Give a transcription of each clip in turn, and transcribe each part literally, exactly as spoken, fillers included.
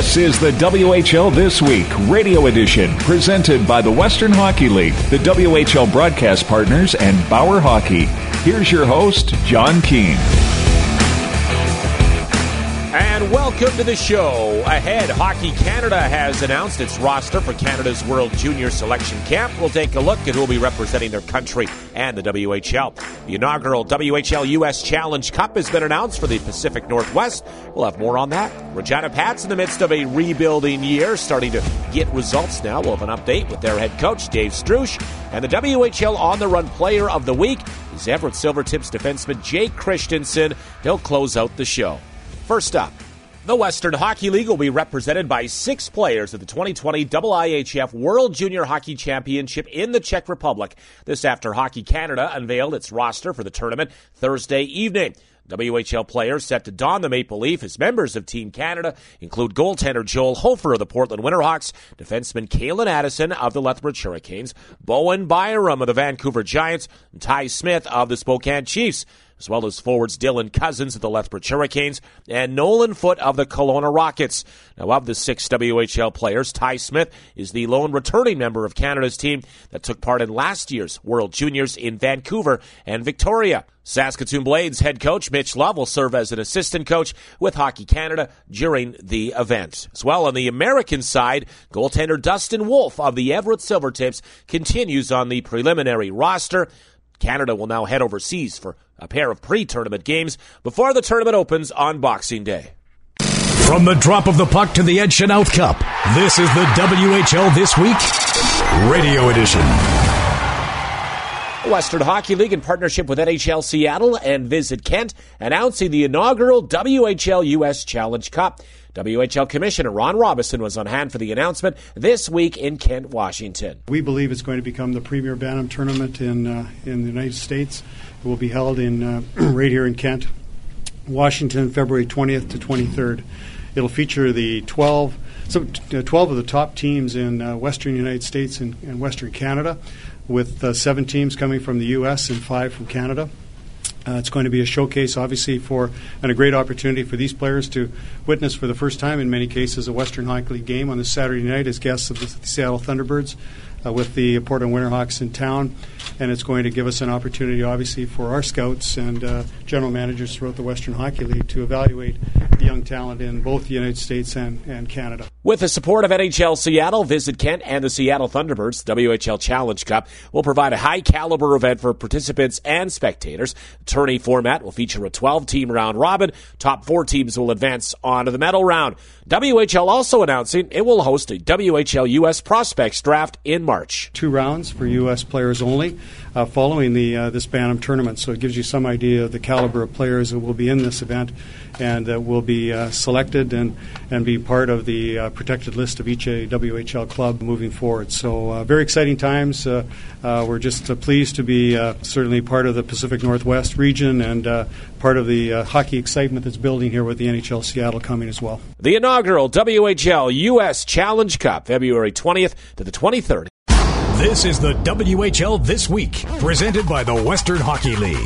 This is the W H L This Week Radio Edition, presented by the Western Hockey League, the W H L broadcast partners, and Bauer Hockey. Here's your host, John Keane. And welcome to the show. Ahead, Hockey Canada has announced its roster for Canada's World Junior Selection Camp. We'll take a look at who will be representing their country and the W H L. The inaugural W H L U S Challenge Cup has been announced for the Pacific Northwest. We'll have more on that. Regina Pats in the midst of a rebuilding year, starting to get results now. We'll have an update with their head coach, Dave Struch. And the W H L On-the-Run Player of the Week is Everett Silvertips defenseman Jake Christensen. He'll close out the show. First up, the Western Hockey League will be represented by six players at the twenty twenty I I H F World Junior Hockey Championship in the Czech Republic. This after Hockey Canada unveiled its roster for the tournament Thursday evening. W H L players set to don the Maple Leaf as members of Team Canada include goaltender Joel Hofer of the Portland Winterhawks, defenseman Kalen Addison of the Lethbridge Hurricanes, Bowen Byram of the Vancouver Giants, and Ty Smith of the Spokane Chiefs, as well as forwards Dylan Cousins of the Lethbridge Hurricanes and Nolan Foote of the Kelowna Rockets. Now, of the six W H L players, Ty Smith is the lone returning member of Canada's team that took part in last year's World Juniors in Vancouver and Victoria. Saskatoon Blades head coach Mitch Love will serve as an assistant coach with Hockey Canada during the event. As well, on the American side, goaltender Dustin Wolf of the Everett Silvertips continues on the preliminary roster. Canada will now head overseas for a pair of pre-tournament games before the tournament opens on Boxing Day. From the drop of the puck to the Ed Chenault Cup, this is the W H L This Week Radio Edition. The Western Hockey League, in partnership with N H L Seattle and Visit Kent, announcing the inaugural W H L U S Challenge Cup. W H L Commissioner Ron Robison was on hand for the announcement this week in Kent, Washington. We believe it's going to become the premier Bantam tournament in uh, in the United States. It will be held in uh, right here in Kent, Washington, February twentieth to twenty-third. It'll feature the twelve, so, uh, twelve of the top teams in uh, Western United States and, and Western Canada, with uh, seven teams coming from the U S and five from Canada. Uh, it's going to be a showcase, obviously, for and a great opportunity for these players to witness for the first time, in many cases, a Western Hockey League game on this Saturday night as guests of the Seattle Thunderbirds uh, with the Portland Winterhawks in town. And it's going to give us an opportunity, obviously, for our scouts and uh, general managers throughout the Western Hockey League to evaluate the young talent in both the United States and, and Canada. With the support of N H L Seattle, Visit Kent, and the Seattle Thunderbirds, the W H L Challenge Cup will provide a high-caliber event for participants and spectators. The tourney format will feature a twelve-team round robin. Top four teams will advance on to the medal round. W H L also announcing it will host a W H L U S Prospects Draft in March. Two rounds for U S players only uh, following the uh, this Bantam tournament, so it gives you some idea of the caliber of players that will be in this event and uh, will be uh, selected and, and be part of the uh, protected list of each uh, W H L club moving forward. So uh, very exciting times. Uh, uh, we're just uh, pleased to be uh, certainly part of the Pacific Northwest region and uh, part of the uh, hockey excitement that's building here with the N H L Seattle coming as well. The inaugural W H L U S Challenge Cup, February twentieth to the twenty-third. This is the W H L This Week, presented by the Western Hockey League.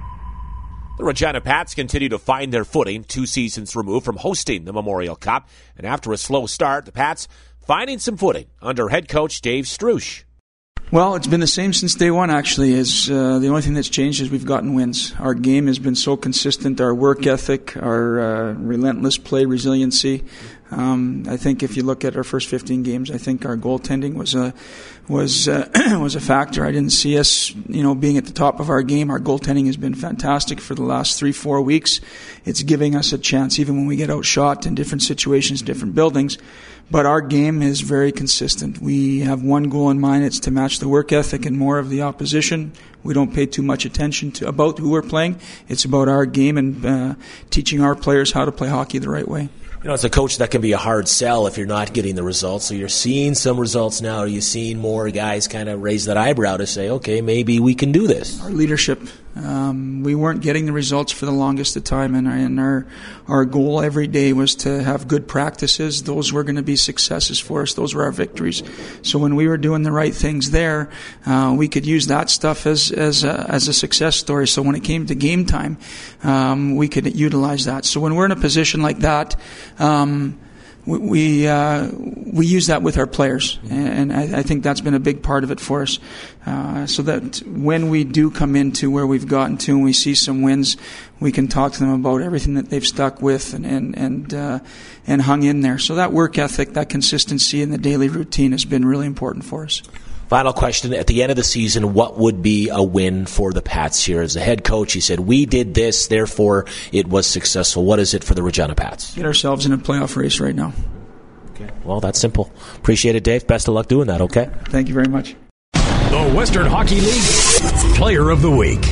The Regina Pats continue to find their footing two seasons removed from hosting the Memorial Cup. And after a slow start, the Pats finding some footing under head coach Dave Struch. Well, it's been the same since day one, actually. Is uh, the only thing that's changed is we've gotten wins. Our game has been so consistent, our work ethic, our uh, relentless play resiliency. Um, I think if you look at our first fifteen games, I think our goaltending was a was uh, was a factor. I didn't see us, you know, being at the top of our game. Our goaltending has been fantastic for the last three, four weeks. It's giving us a chance, even when we get outshot in different situations, different buildings. But our game is very consistent. We have one goal in mind. It's to match the work ethic and more of the opposition. We don't pay too much attention to about who we're playing. It's about our game and uh, teaching our players how to play hockey the right way. You know, as a coach, that can be a hard sell if you're not getting the results. So you're seeing some results now. Are you seeing more guys kind of raise that eyebrow to say, okay, maybe we can do this? Our leadership. Um, we weren't getting the results for the longest of time, and, our, and our our goal every day was to have good practices. Those were going to be successes for us. Those were our victories. So when we were doing the right things there, uh, we could use that stuff as as a, as a success story. So when it came to game time, um, we could utilize that. So when we're in a position like that, um, we we, uh, we use that with our players, and I, I think that's been a big part of it for us. Uh, so that when we do come into where we've gotten to and we see some wins, we can talk to them about everything that they've stuck with and and and, uh, and hung in there. So that work ethic, that consistency in the daily routine has been really important for us. Final question. At the end of the season, what would be a win for the Pats here? As the head coach, he said, we did this, therefore it was successful. What is it for the Regina Pats? Get ourselves in a playoff race right now. Okay. Well, that's simple. Appreciate it, Dave. Best of luck doing that, okay? Thank you very much. The Western Hockey League Player of the Week.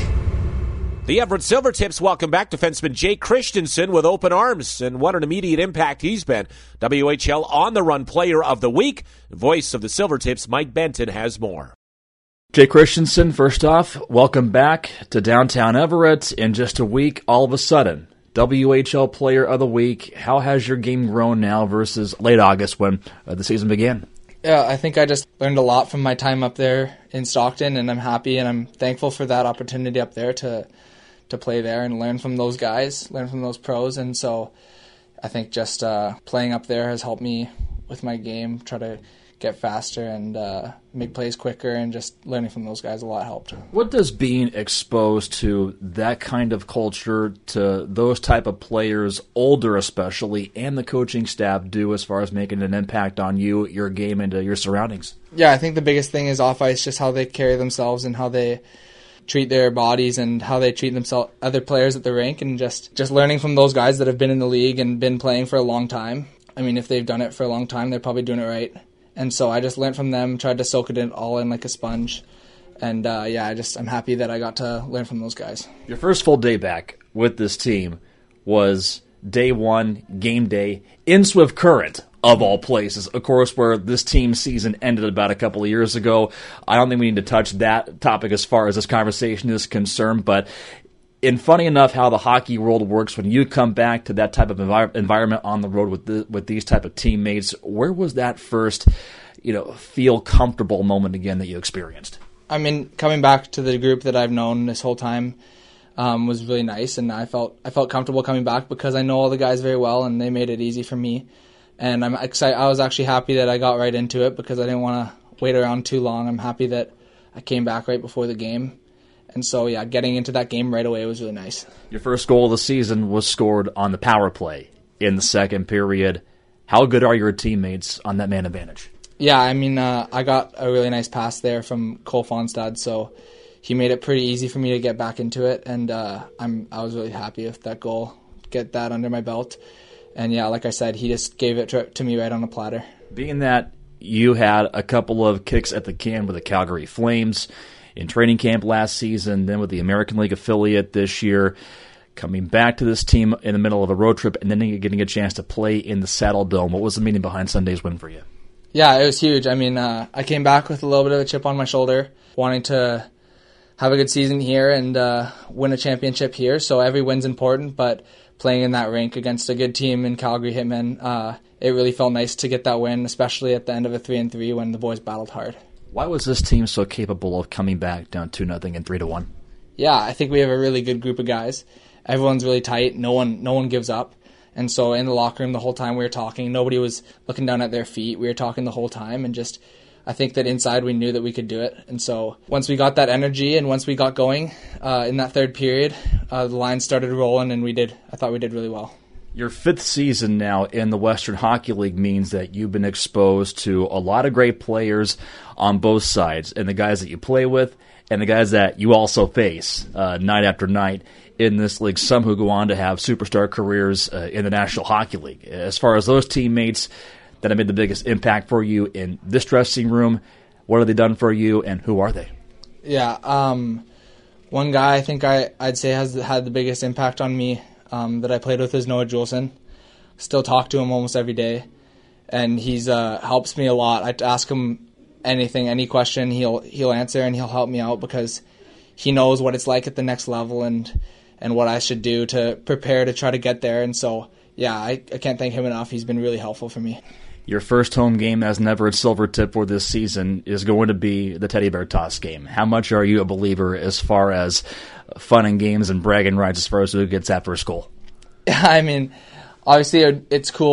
The Everett Silvertips welcome back defenseman Jake Christensen with open arms, and what an immediate impact he's been. W H L on-the-run Player of the Week. Voice of the Silvertips, Mike Benton, has more. Jake Christensen, first off, welcome back to downtown Everett. In just a week, all of a sudden, W H L Player of the Week. How has your game grown now versus late August when uh, the season began? Yeah, I think I just learned a lot from my time up there in Stockton, and I'm happy and I'm thankful for that opportunity up there to to play there and learn from those guys, learn from those pros. And so I think just uh, playing up there has helped me with my game, try to get faster and uh, make plays quicker, and just learning from those guys a lot helped. What does being exposed to that kind of culture, to those type of players, older especially, and the coaching staff do as far as making an impact on you, your game, and uh, your surroundings? Yeah, I think the biggest thing is off ice, just how they carry themselves and how they treat their bodies and how they treat themselves, other players at the rink, and just, just learning from those guys that have been in the league and been playing for a long time. I mean, if they've done it for a long time, they're probably doing it right. And so I just learned from them, tried to soak it in all in like a sponge. And uh, yeah, I just I'm happy that I got to learn from those guys. Your first full day back with this team was day one, game day, in Swift Current, of all places. Of course, where this team's season ended about a couple of years ago. I don't think we need to touch that topic as far as this conversation is concerned, but and funny enough how the hockey world works, when you come back to that type of envir- environment on the road with the, with these type of teammates, where was that first, you know, feel comfortable moment again that you experienced? I mean, coming back to the group that I've known this whole time um, was really nice, and I felt I felt comfortable coming back because I know all the guys very well, and they made it easy for me. And I'm excited. I was actually happy that I got right into it because I didn't want to wait around too long. I'm happy that I came back right before the game. And so, yeah, getting into that game right away was really nice. Your first goal of the season was scored on the power play in the second period. How good are your teammates on that man advantage? Yeah, I mean, uh, I got a really nice pass there from Cole Fonstad, so he made it pretty easy for me to get back into it. And uh, I'm I was really happy with that goal, get that under my belt. And yeah, like I said, he just gave it to, to me right on the platter. Being that you had a couple of kicks at the can with the Calgary Flames in training camp last season, then with the American League affiliate this year, coming back to this team in the middle of a road trip, and then getting a chance to play in the Saddle Dome, what was the meaning behind Sunday's win for you? Yeah, it was huge. I mean, uh, I came back with a little bit of a chip on my shoulder, wanting to have a good season here and uh, win a championship here, so every win's important, but playing in that rink against a good team in Calgary Hitmen, uh, it really felt nice to get that win, especially at the end of a three and three when the boys battled hard. Why was this team so capable of coming back down two nothing and three to one? Yeah, I think we have a really good group of guys. Everyone's really tight. No one, no one gives up. And so in the locker room the whole time we were talking, nobody was looking down at their feet. We were talking the whole time, and just I think that inside we knew that we could do it. And so once we got that energy and once we got going uh, in that third period, uh, the line started rolling, and we did. I thought we did really well. Your fifth season now in the Western Hockey League means that you've been exposed to a lot of great players on both sides, and the guys that you play with and the guys that you also face uh, night after night in this league, some who go on to have superstar careers uh, in the National Hockey League. As far as those teammates that have made the biggest impact for you in this dressing room, what have they done for you, and who are they? Yeah, um, one guy I think I, I'd say has had the biggest impact on me um, that I played with is Noah Juleson. Still talk to him almost every day, and he's uh, helps me a lot. I ask him anything, any question, he'll he'll answer, and he'll help me out because he knows what it's like at the next level and and what I should do to prepare to try to get there. And so, yeah, I, I can't thank him enough. He's been really helpful for me. Your first home game as an Everett Silvertip for this season is going to be the Teddy Bear Toss game. How much are you a believer as far as fun and games and bragging rights as far as who gets that first goal? I mean, obviously it's cool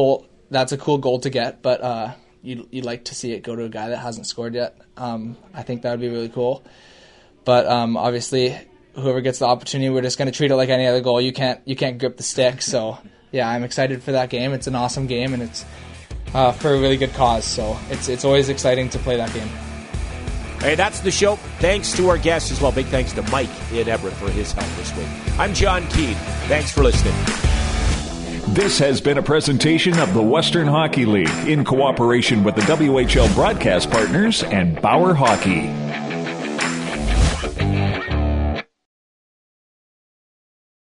that's a cool goal to get, but uh, you'd, you'd like to see it go to a guy that hasn't scored yet. Um, I think that would be really cool. But um, obviously, whoever gets the opportunity, we're just going to treat it like any other goal. You can't you can't grip the stick. So, yeah, I'm excited for that game. It's an awesome game, and it's uh, for a really good cause. So it's it's always exciting to play that game. Hey, that's the show. Thanks to our guests as well. Big thanks to Mike in Everett for his help this week. I'm John Keane. Thanks for listening. This has been a presentation of the Western Hockey League in cooperation with the W H L broadcast partners and Bauer Hockey.